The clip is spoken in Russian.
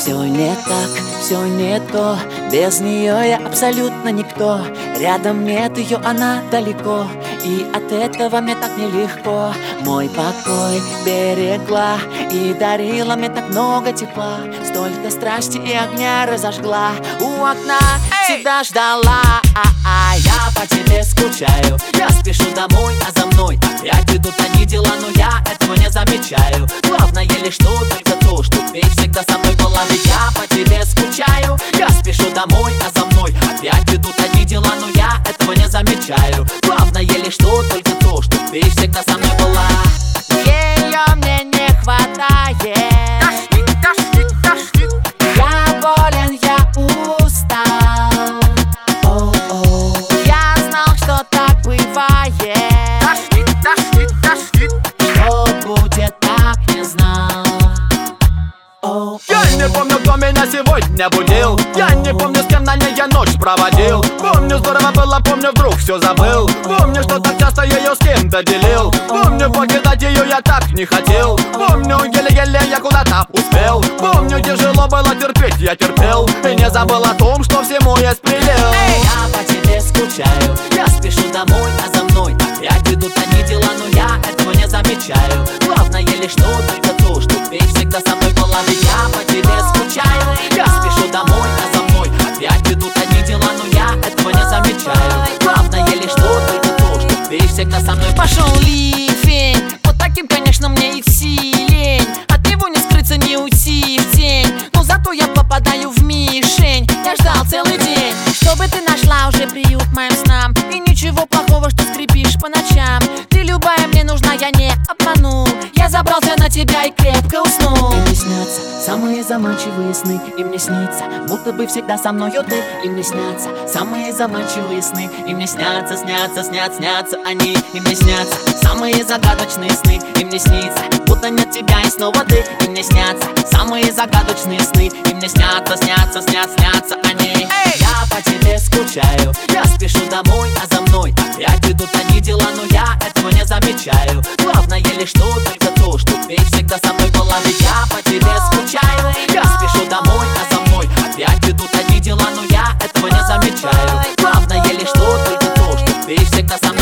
Все не так, все не то, без нее я абсолютно никто. Рядом нет ее, она далеко, и от этого мне так нелегко. Мой покой берегла и дарила мне так много тепла. Столько страсти и огня разожгла. У окна всегда ждала. Я по тебе скучаю, я спешу домой, а за мной опять идут одни дела, но я этого не замечаю. Главное лишь только то, что ты всегда со мной была. Ведь я по тебе скучаю, я спешу домой, а за мной опять идут одни дела, но я этого не замечаю. Главное лишь только то, что ты всегда со мной была. Ее мне не хватает. Я болен, я устал. Я знал, что так бывает. Что будет, так не знал. Я не помню, кто меня сегодня будил. Я не помню, с кем на ней я ночь проводил. Помню, здорово было, помню, вдруг все забыл. Помню, что так часто ее с кем-то делил. Помню, покидать ее я так не хотел. Помню, еле-еле я куда-то успел. Помню, тяжело было терпеть, я терпел. И не забыл о том, что всему есть предел. Я по тебе скучаю, я спешу домой, а за мной опять идут одни дела, но я этого не замечаю. Главное лишь только то, что ты всегда со мной была. Ведь я по тебе скучаю, я спешу домой, а за мной опять идут одни дела, но я этого не замечаю. Главное лишь только то, что ты всегда со мной. Пошел ливень, вот таким, конечно, мне идти лень. От него не скрыться, не уйти в тень, но зато я попадаю в мишень. Я ждал целый день, чтобы ты нашла уже приют моим снам. И ничего плохого, что скрипишь по ночам. Ты любая мне нужна, я не обману. Я забрался на тебя и крепко уснул. И мне снятся самые заманчивые сны, и мне снится, будто бы всегда со мною ты. И мне снятся самые заманчивые сны, и мне снятся, снятся они. И мне снятся самые загадочные сны, и мне снится, будто нет тебя и снова ты. И мне снятся самые загадочные сны, и мне снятся они. Я по тебе скучаю, я спешу домой, а за мной опять идут одни дела, но я этого не замечаю. Главное лишь только то, что ты всегда со мной была. Ведь я по тебе скучаю, я спешу домой, а за мной опять идут одни дела, но я этого не замечаю. Главное лишь только то, что ты всегда со мной.